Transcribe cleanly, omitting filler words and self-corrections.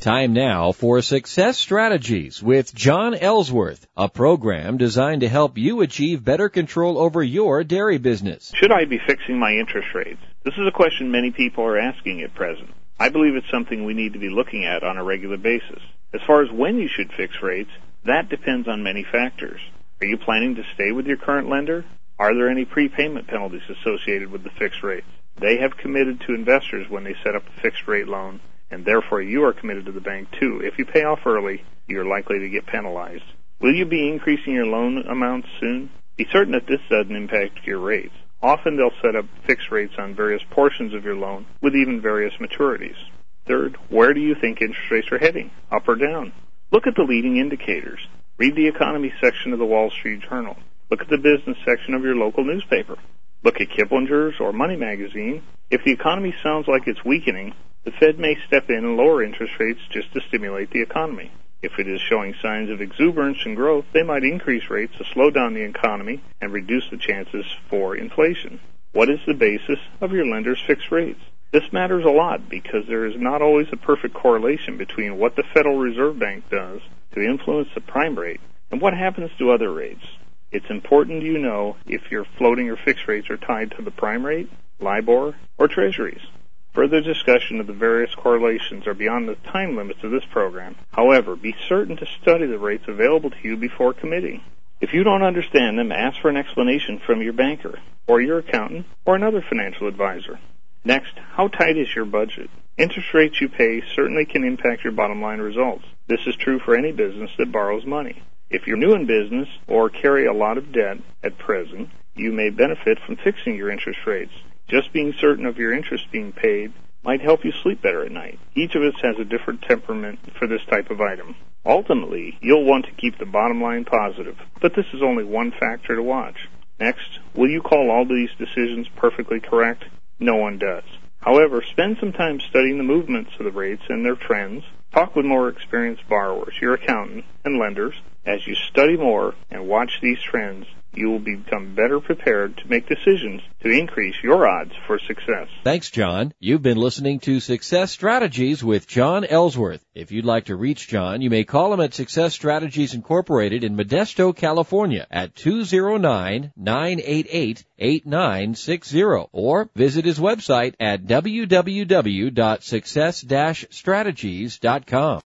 Time now for Success Strategies with John Ellsworth, a program designed to help you achieve better control over your dairy business. Should I be fixing my interest rates? This is a question many people are asking at present. I believe it's something we need to be looking at on a regular basis. As far as when you should fix rates, that depends on many factors. Are you planning to stay with your current lender? Are there any prepayment penalties associated with the fixed rates? They have committed to investors when they set up a fixed rate loan, and therefore you are committed to the bank too. If you pay off early, you're likely to get penalized. Will you be increasing your loan amounts soon? Be certain that this doesn't impact your rates. Often they'll set up fixed rates on various portions of your loan with even various maturities. Third, where do you think interest rates are heading, up or down? Look at the leading indicators. Read the economy section of the Wall Street Journal. Look at the business section of your local newspaper. Look at Kiplinger's or Money Magazine. If the economy sounds like it's weakening, the Fed may step in and lower interest rates just to stimulate the economy. If it is showing signs of exuberance and growth, they might increase rates to slow down the economy and reduce the chances for inflation. What is the basis of your lender's fixed rates? This matters a lot because there is not always a perfect correlation between what the Federal Reserve Bank does to influence the prime rate and what happens to other rates. It's important you know if your floating or fixed rates are tied to the prime rate, LIBOR, or Treasuries. Further discussion of the various correlations are beyond the time limits of this program. However, be certain to study the rates available to you before committing. If you don't understand them, ask for an explanation from your banker, or your accountant, or another financial advisor. Next, how tight is your budget? Interest rates you pay certainly can impact your bottom line results. This is true for any business that borrows money. If you're new in business or carry a lot of debt at present, you may benefit from fixing your interest rates. Just being certain of your interest being paid might help you sleep better at night. Each of us has a different temperament for this type of item. Ultimately, you'll want to keep the bottom line positive, but this is only one factor to watch. Next, will you call all these decisions perfectly correct? No one does. However, spend some time studying the movements of the rates and their trends. Talk with more experienced borrowers, your accountant, and lenders. As you study more and watch these trends, you will become better prepared to make decisions to increase your odds for success. Thanks, John. You've been listening to Success Strategies with John Ellsworth. If you'd like to reach John, you may call him at Success Strategies Incorporated in Modesto, California at 209-988-8960 or visit his website at www.success-strategies.com.